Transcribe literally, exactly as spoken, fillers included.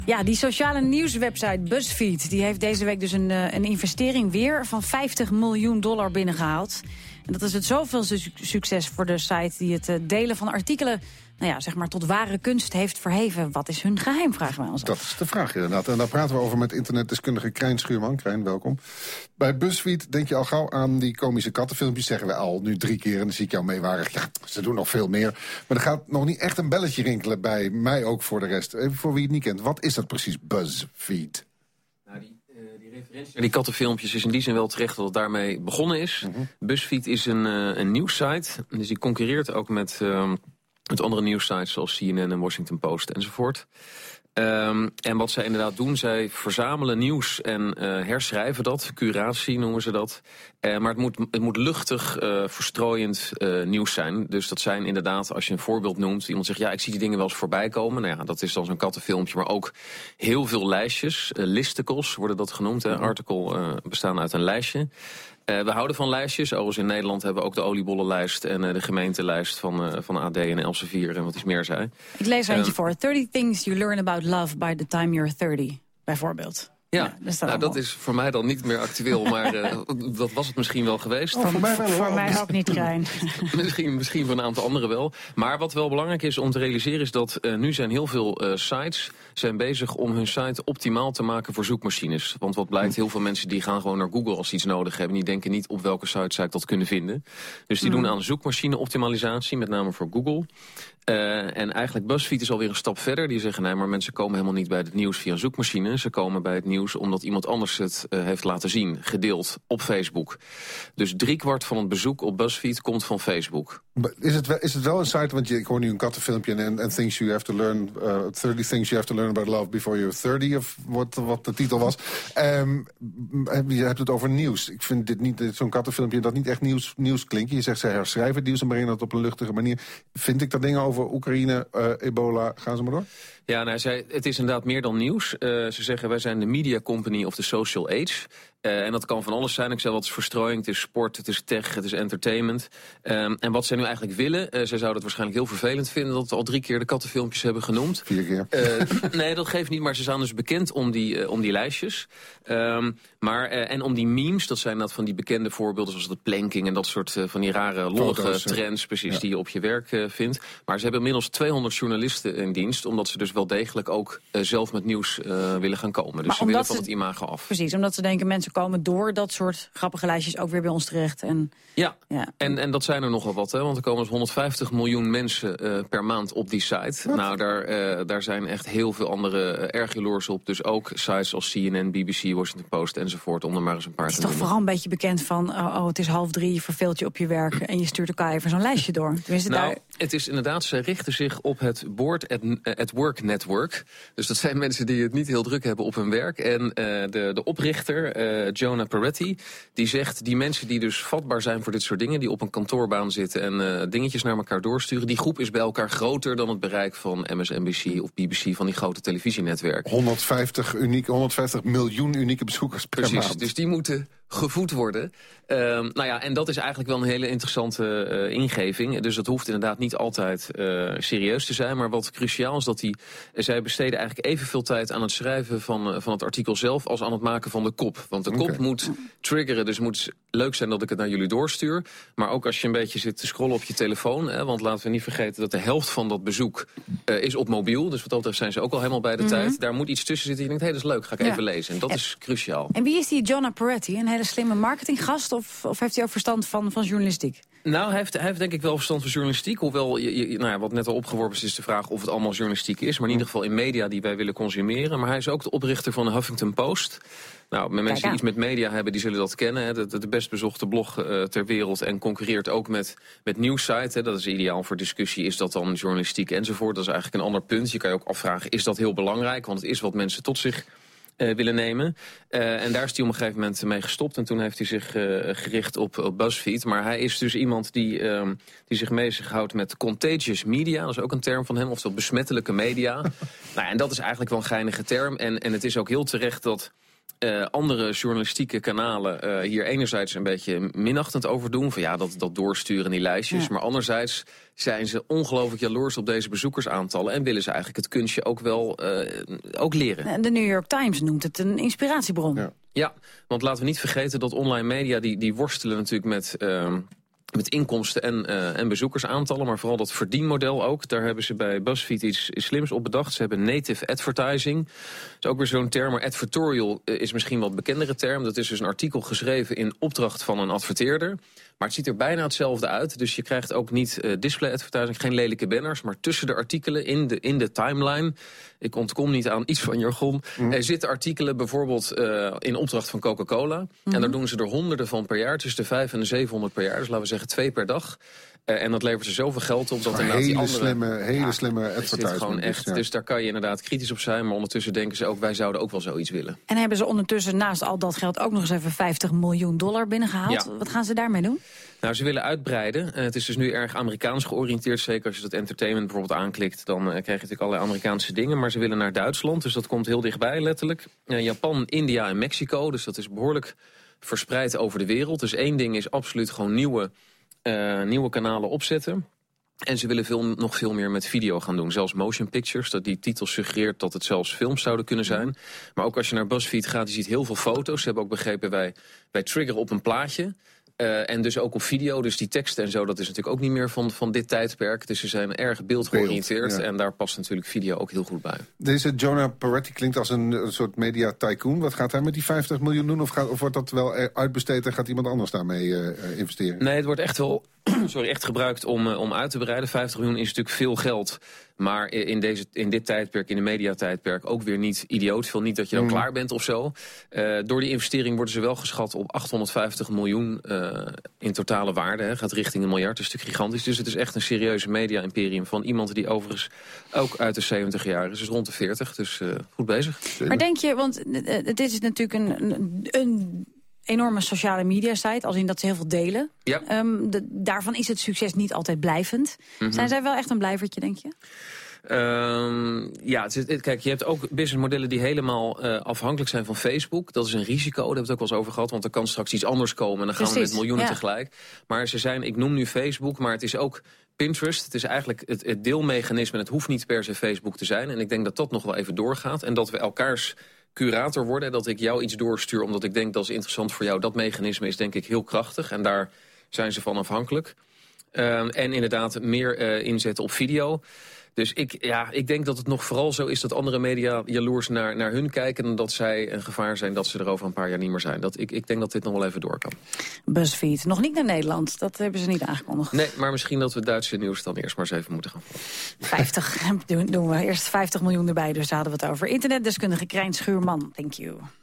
Ja, die sociale nieuwswebsite BuzzFeed die heeft deze week dus een, uh, een investering weer van vijftig miljoen dollar binnengehaald. En dat is het zoveel su- succes voor de site die het uh, delen van artikelen, nou ja, zeg maar tot ware kunst heeft verheven. Wat is hun geheim, vragen wij ons af. Dat is de vraag inderdaad. En daar praten we over met internetdeskundige Krijn Schuurman. Krijn, welkom. Bij BuzzFeed denk je al gauw aan die komische kattenfilmpjes. Zeggen we al nu drie keer en dan zie ik jou meewarig. Ja, ze doen nog veel meer. Maar er gaat nog niet echt een belletje rinkelen bij mij ook voor de rest. Even voor wie het niet kent. Wat is dat precies, BuzzFeed? Nou, die, uh, die referentie naar die kattenfilmpjes is in die zin wel terecht dat het daarmee begonnen is. Mm-hmm. BuzzFeed is een, uh, een nieuwssite. Dus die concurreert ook met... Uh, met andere nieuwssites zoals C N N en Washington Post enzovoort. Um, en wat zij inderdaad doen, zij verzamelen nieuws en uh, herschrijven dat. Curatie noemen ze dat. Uh, maar het moet, het moet luchtig, uh, verstrooiend uh, nieuws zijn. Dus dat zijn inderdaad, als je een voorbeeld noemt... iemand zegt, ja, ik zie die dingen wel eens voorbij komen. Nou ja, dat is dan zo'n kattenfilmpje, maar ook heel veel lijstjes. Uh, listicles worden dat genoemd. Een artikel uh, bestaan uit een lijstje. Uh, we houden van lijstjes. Overigens in Nederland hebben we ook de oliebollenlijst... en uh, de gemeentelijst van, uh, van A D en Elsevier en wat iets meer zei. Ik lees er eentje um, voor. thirty things you learn about love by the time you're thirty, bijvoorbeeld. Ja, ja dat, nou, dat is voor mij dan niet meer actueel, maar uh, dat was het misschien wel geweest. Oh, voor mij, wel, voor mij ook niet, Krijn. misschien, misschien voor een aantal anderen wel. Maar wat wel belangrijk is om te realiseren is dat uh, nu zijn heel veel uh, sites zijn bezig om hun site optimaal te maken voor zoekmachines. Want wat blijkt, heel veel mensen die gaan gewoon naar Google als ze iets nodig hebben. Die denken niet op welke site zou ik dat kunnen vinden. Dus die mm. doen aan zoekmachine-optimalisatie, met name voor Google. Uh, en eigenlijk BuzzFeed is alweer een stap verder. Die zeggen, nee, maar mensen komen helemaal niet bij het nieuws via een zoekmachine. Ze komen bij het nieuws omdat iemand anders het uh, heeft laten zien, gedeeld op Facebook. Dus driekwart van het bezoek op BuzzFeed komt van Facebook. Is het, wel, is het wel een site, want je, ik hoor nu een kattenfilmpje... en, en things you have to learn, uh, thirty things you have to learn about love before you're thirty... of wat, wat de titel was. Um, je hebt het over nieuws. Ik vind dit niet, zo'n kattenfilmpje dat niet echt nieuws, nieuws klinkt. Je zegt, ze herschrijven het nieuws en brengen dat op een luchtige manier. Vind ik dat dingen over Oekraïne, uh, ebola, gaan ze maar door? Ja, nou, zij, het is inderdaad meer dan nieuws. Uh, ze zeggen, wij zijn de media company of the social age. Uh, en dat kan van alles zijn. Ik zei, wat is verstrooiing, het is sport, het is tech, het is entertainment. Um, en wat zij nu eigenlijk willen, uh, zij zouden het waarschijnlijk heel vervelend vinden... dat we al drie keer de kattenfilmpjes hebben genoemd. Vier keer. Uh, nee, dat geeft niet, maar ze zijn dus bekend om die, uh, om die lijstjes. Um, maar, uh, en om die memes, dat zijn dat van die bekende voorbeelden... zoals de planking en dat soort uh, van die rare, lollige Foto's, trends... precies, ja. die je op je werk uh, vindt. Maar ze hebben inmiddels tweehonderd journalisten in dienst... omdat ze dus wel degelijk ook uh, zelf met nieuws uh, willen gaan komen. Dus maar ze willen van het imago af. Precies, omdat ze denken, mensen komen door dat soort grappige lijstjes ook weer bij ons terecht. En, ja, ja. En, en dat zijn er nogal wat, hè, want er komen dus honderdvijftig miljoen mensen uh, per maand op die site. Wat? Nou, daar, uh, daar zijn echt heel veel andere uh, erg jaloers op. Dus ook sites als C N N, B B C, Washington Post enzovoort, om er maar eens een paar te noemen. Het is toch vooral een beetje bekend van, oh, oh, het is half drie, je verveelt je op je werk en je stuurt elkaar even zo'n lijstje door. Tenminste, nou, daar... het is inderdaad, ze richten zich op het Board at, at Work Network. Dus dat zijn mensen die het niet heel druk hebben op hun werk. En uh, de, de oprichter, uh, Jonah Peretti, die zegt, die mensen die dus vatbaar zijn voor dit soort dingen, die op een kantoorbaan zitten en uh, dingetjes naar elkaar doorsturen, die groep is bij elkaar groter dan het bereik van M S N B C of B B C, van die grote televisienetwerken. honderdvijftig, unieke, honderdvijftig miljoen unieke bezoekers per Precies, maand. Dus die moeten gevoed worden. Uh, nou ja, en dat is eigenlijk wel een hele interessante uh, ingeving. Dus dat hoeft inderdaad niet altijd uh, serieus te zijn. Maar wat cruciaal is dat die, uh, zij besteden eigenlijk evenveel tijd aan het schrijven van, uh, van het artikel zelf als aan het maken van de kop. Want de kop okay. moet triggeren, dus het moet leuk zijn dat ik het naar jullie doorstuur. Maar ook als je een beetje zit te scrollen op je telefoon. Hè, want laten we niet vergeten dat de helft van dat bezoek uh, is op mobiel. Dus wat dat betreft zijn ze ook al helemaal bij de mm-hmm. tijd. Daar moet iets tussen zitten. Je denkt, hé, hey, dat is leuk, ga ik ja. even lezen. En dat en, is cruciaal. En wie is die Jonah Peretti? Een hele slimme marketinggast of, of heeft hij ook verstand van, van journalistiek? Nou, hij heeft, hij heeft denk ik wel verstand van journalistiek. Hoewel, je, je, nou ja, wat net al opgeworpen is, is de vraag of het allemaal journalistiek is. Maar in ieder geval in media die wij willen consumeren. Maar hij is ook de oprichter van de Huffington Post. Nou, met mensen die iets met media hebben, die zullen dat kennen. Hè. De, de best bezochte blog uh, ter wereld en concurreert ook met, met nieuwssite. Hè. Dat is ideaal voor discussie. Is dat dan journalistiek enzovoort? Dat is eigenlijk een ander punt. Je kan je ook afvragen, is dat heel belangrijk? Want het is wat mensen tot zich Uh, willen nemen. Uh, en daar is hij op een gegeven moment mee gestopt. En toen heeft hij zich uh, gericht op, op BuzzFeed. Maar hij is dus iemand die, uh, die zich bezighoudt met contagious media. Dat is ook een term van hem, oftewel besmettelijke media. Nou, en dat is eigenlijk wel een geinige term. En, en het is ook heel terecht dat Uh, andere journalistieke kanalen uh, hier enerzijds een beetje minachtend over doen. Van ja, dat, dat doorsturen die lijstjes. Ja. Maar anderzijds zijn ze ongelooflijk jaloers op deze bezoekersaantallen. En willen ze eigenlijk het kunstje ook wel uh, ook leren. De New York Times noemt het een inspiratiebron. Ja, ja, want laten we niet vergeten dat online media die, die worstelen natuurlijk met... Uh, Met inkomsten en, uh, en bezoekersaantallen, maar vooral dat verdienmodel ook. Daar hebben ze bij BuzzFeed iets, iets slims op bedacht. Ze hebben native advertising. Dat is ook weer zo'n term, maar advertorial is misschien wel een bekendere term. Dat is dus een artikel geschreven in opdracht van een adverteerder. Maar het ziet er bijna hetzelfde uit. Dus je krijgt ook niet uh, display advertising, geen lelijke banners. Maar tussen de artikelen in de, in de timeline, ik ontkom niet aan iets van jargon, mm. er zitten artikelen bijvoorbeeld uh, in opdracht van Coca-Cola. Mm-hmm. En daar doen ze er honderden van per jaar, tussen de vijf en de zevenhonderd per jaar. Dus laten we zeggen twee per dag. Uh, en dat levert ze zoveel geld op dat inderdaad hele die andere... Slimme, hele ja, slimme advertising. Gewoon echt, ja. Dus daar kan je inderdaad kritisch op zijn. Maar ondertussen denken ze ook, wij zouden ook wel zoiets willen. En hebben ze ondertussen naast al dat geld ook nog eens even vijftig miljoen dollar binnengehaald? Ja. Wat gaan ze daarmee doen? Nou, ze willen uitbreiden. Uh, het is dus nu erg Amerikaans georiënteerd. Zeker als je dat entertainment bijvoorbeeld aanklikt, dan uh, krijg je natuurlijk allerlei Amerikaanse dingen. Maar ze willen naar Duitsland, dus dat komt heel dichtbij letterlijk. Uh, Japan, India en Mexico, dus dat is behoorlijk verspreid over de wereld. Dus één ding is absoluut gewoon nieuwe, uh, nieuwe kanalen opzetten. En ze willen veel, nog veel meer met video gaan doen. Zelfs motion pictures, dat die titel suggereert dat het zelfs films zouden kunnen zijn. Maar ook als je naar BuzzFeed gaat, je ziet heel veel foto's. Ze hebben ook begrepen, wij, wij triggeren op een plaatje. Uh, en dus ook op video, dus die teksten en zo, dat is natuurlijk ook niet meer van, van dit tijdperk. Dus ze zijn erg beeldgeoriënteerd Beeld, ja. En daar past natuurlijk video ook heel goed bij. Deze Jonah Peretti klinkt als een, een soort media tycoon. Wat gaat hij met die vijftig miljoen doen? Of, gaat, of wordt dat wel uitbesteed en gaat iemand anders daarmee uh, investeren? Nee, het wordt echt wel sorry, echt gebruikt om, uh, om uit te breiden. vijftig miljoen is natuurlijk veel geld. Maar in, deze, in dit tijdperk, in de mediatijdperk, ook weer niet idioot veel. Niet dat je dan mm. klaar bent of zo. Uh, door die investering worden ze wel geschat op achthonderdvijftig miljoen uh, in totale waarde. Hè. Gaat richting een miljard, een stuk gigantisch. Dus het is echt een serieuze media-imperium van iemand die overigens ook uit de zeventig jaar is. Dus rond de veertig, dus uh, goed bezig. Maar denk je, want uh, dit is natuurlijk een... een, een enorme sociale media site, als in dat ze heel veel delen. Ja. Um, de, daarvan is het succes niet altijd blijvend. Mm-hmm. Zijn zij wel echt een blijvertje, denk je? Um, ja, het, het, kijk, je hebt ook businessmodellen die helemaal uh, afhankelijk zijn van Facebook. Dat is een risico, daar hebben we het ook wel eens over gehad. Want er kan straks iets anders komen en dan gaan Precies, we met miljoenen ja. tegelijk. Maar ze zijn, ik noem nu Facebook, maar het is ook Pinterest. Het is eigenlijk het, het deelmechanisme. Het hoeft niet per se Facebook te zijn. En ik denk dat dat nog wel even doorgaat. En dat we elkaars curator worden, dat ik jou iets doorstuur omdat ik denk dat is interessant voor jou. Dat mechanisme is denk ik heel krachtig en daar zijn ze van afhankelijk. Uh, en inderdaad meer uh, inzetten op video. Dus ik, ja, ik denk dat het nog vooral zo is dat andere media jaloers naar, naar hun kijken en dat zij een gevaar zijn dat ze er over een paar jaar niet meer zijn. Dat, ik, ik denk dat dit nog wel even door kan. BuzzFeed, nog niet naar Nederland. Dat hebben ze niet aangekondigd. Nee, maar misschien dat we het Duitse nieuws dan eerst maar eens even moeten gaan volgen. vijftig, doen, doen we eerst vijftig miljoen erbij, dus daar hadden we het over. Internetdeskundige Krijn Schuurman, thank you.